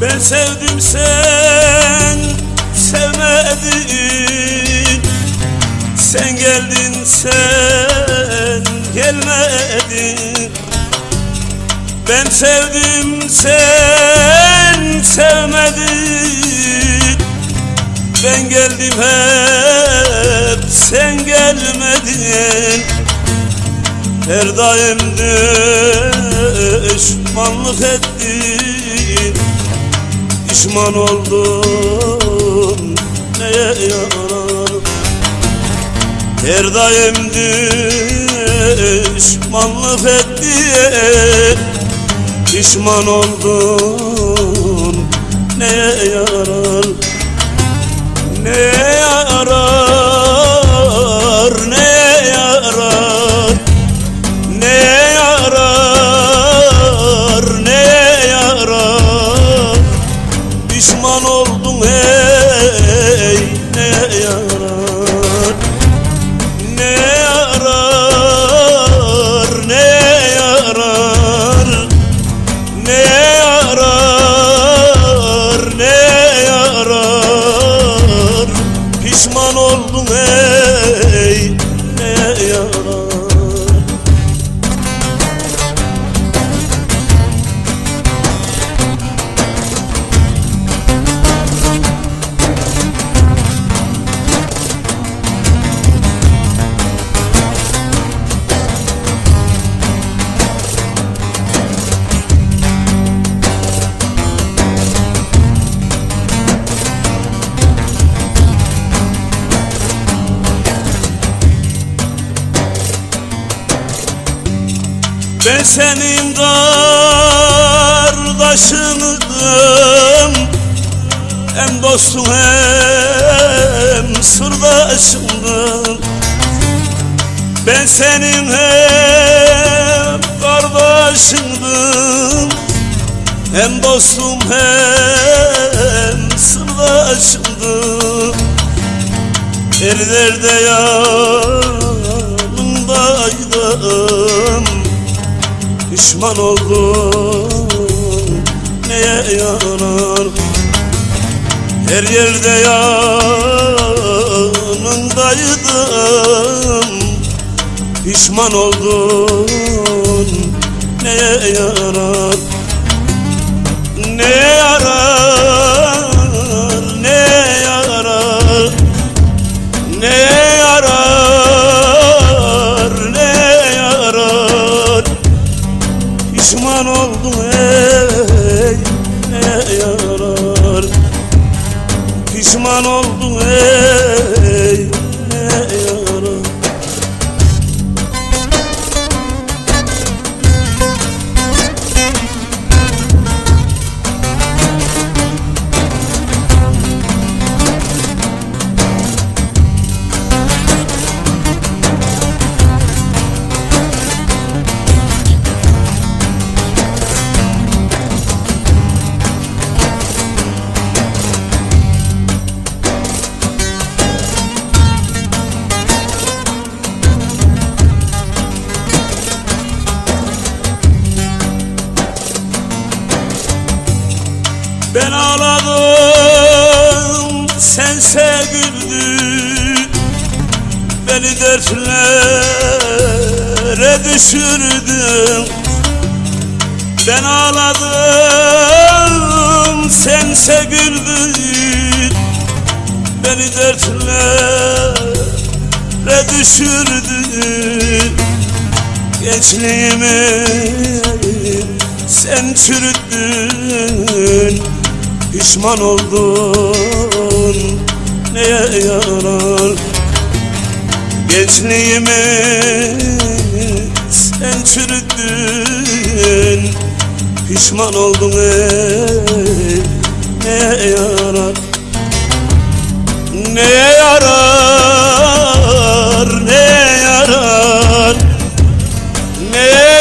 Ben sevdim sen sevmedin, sen geldin sen gelmedin. Ben sevdim sen sevmedin, ben geldim hep sen gelmedin. Her daim düşmanlık ettin, pişman oldum neye yarar. Her daim düşmanlık ettin, pişman oldum neye yarar. Neye yarar, neye yarar, neye yarar, neye yarar. Pişman oldun ey, neye yarar. Neye yarar, neye yarar, neye yarar, neye yarar. Pişman oldun ey, neye yarar. Ben senin kardeşindim, hem dostum hem sırdaşımdım. Ben senin hem kardeşindim, hem dostum hem sırdaşımdım. Her derde yanındaydım, pişman oldum neye yarar. Her yerde yanındaydım, pişman oldum neye yarar. Neye yarar, neye yarar, neye yarar, neye yarar. Pişman oldum ey, neye yarar. Pişman oldum ey, neye yarar. Ben ağladım, sense güldün, beni dertlere düşürdün. Ben ağladım, sense güldün, beni dertlere düşürdün. Gençliğimi sen çürüttün, pişman oldun neye yarar. Gençliğimi sen çürüttün, pişman oldun ey, neye yarar. Neye yarar, neye yarar, neye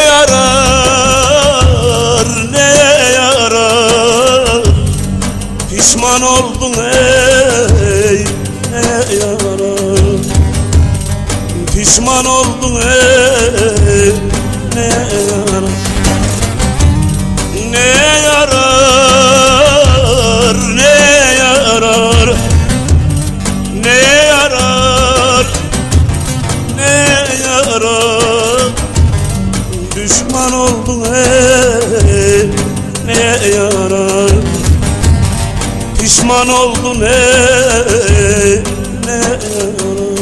yarar, neye yarar. Pişman oldun ey, neye yarar. Pişman oldun ey, neye yarar. Neye yarar, düşman oldun ey, neye yarar? Pişman oldun ey, neye yarar?